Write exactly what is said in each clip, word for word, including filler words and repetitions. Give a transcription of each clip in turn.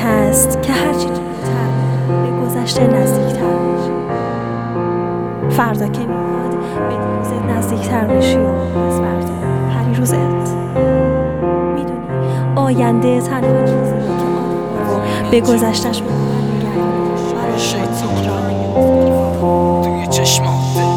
هست که هرچی جلوتر به گذشته نزدیکتر میشی. فردا که میاد به دیروزت نزدیکتر میشی و از فردا پریروزت. میدونی آینده تنها چیزیه که آدم رو به گذشتش برمیگردونه. توی چشمات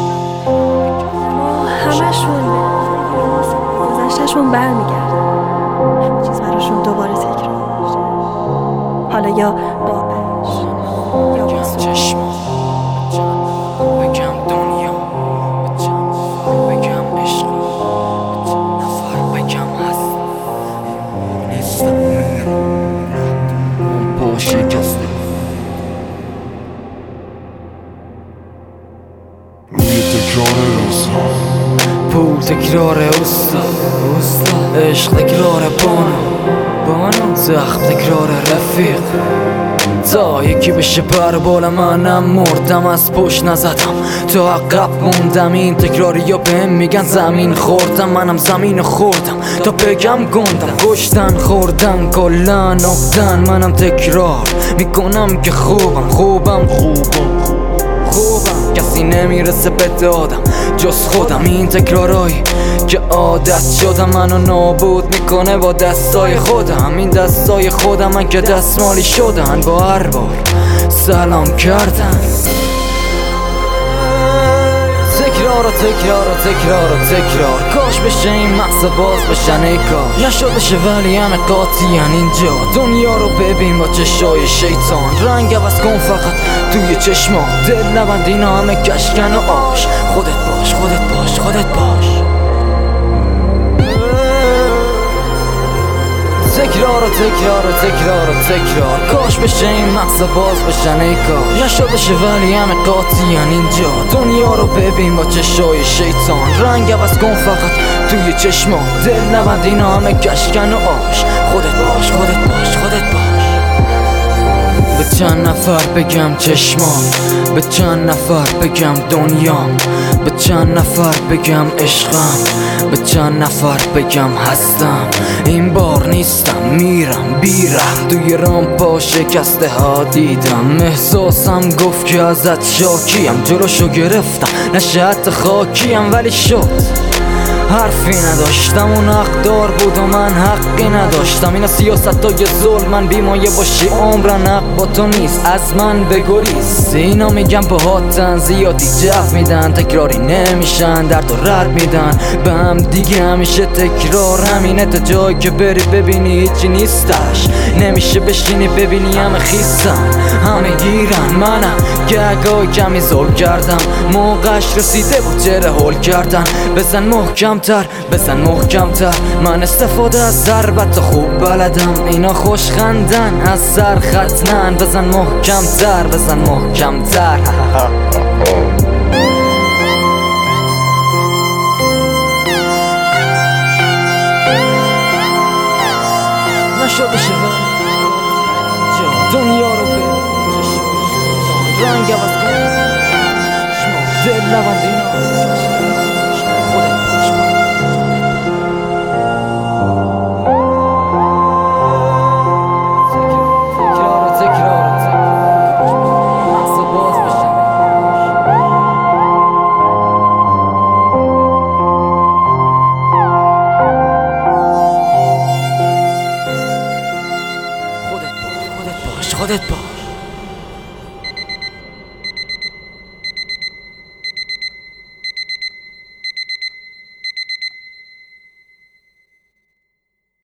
همشون به گذشتشون برمیگردن، همه چیز براشون دوباره تکرار میشه، حالا یا با عشق یا با چشمات بگم دنیا به چند نفر بگم عشق به چند نفر بگم هست نیستم اون پا شکسته روی تکرار روزها پول تکرار استا عشق تکرار بانو بانو زخم تکرار رفیق تا یکی بشه پر بالا منم مردم از پشت نزدم تا عقب موندم این تکراری یا بهم میگن زمین خوردم منم زمین خوردم تا بگم گندم کشتن خوردن کلن افتن منم تکرار میکنم که خوبم خوبم خوبم خوبم کسی نمیرسه به دادم جز خودم این تکرارایی که عادت شدم منو نابود میکنه با دستای خودم این دستای خودم من که دستمالی شدن با هر بار سلام کردن تکرار و تکرار و تکرار و تکرار کاش بشه این مغز باز بشن ای کاش نشدشه ولی همه قاطیان اینجا دنیا رو ببین با چشای شیطان رنگ عوض کن فقط توی چشما دل نبند اینا همه کشکن و آش خودت باش خودت باش خودت باش تکرار و تکرار و تکرار و تکرار کاش بشه این مغز باز بشن ای کاش نشدشه ولی همه قاطیان اینجا دنیا رو ببین با چشای شیطان رنگ عوض کن فقط توی چشما دل نبند اینا همه کشکن و آش خودت باش خودت باش خودت باش به چند نفر بگم چشمان به چند نفر بگم دنیام به چند نفر بگم عشقم به چند نفر بگم هستم این بار نیستم میرم بیرم توی رام پا شکسته ها دیدم احساسم گفت که ازت شاکیم جلوشو گرفتم نشه حتی خاکیم ولی شد حرفی نداشتم اون حقدار بود و من حقی نداشتم اینا سیاست های ظلم من بیمایه باشی عمرن حق با تو نیست از من بگریز اینا میگم با هاتن زیادی جف میدن تکراری نمیشن درد و رد میدن به هم دیگه همیشه تکرار همینه تا جایی که بری ببینی هیچی نیستش نمیشه بشینی ببینی همه خیستن همه گیرن منم گهگاه کمی ظلم کردم موقعش رسیده بود چره هول کردن بزن محکم تر بزن محکم تر من استفاده از ضربت خوب بلدم اینا خوش خندن از سر ختنن بزن محکم تر بزن محکم تر نشده شده دنیا رو به رنگ عوض کن دل نبند اینا خودت باش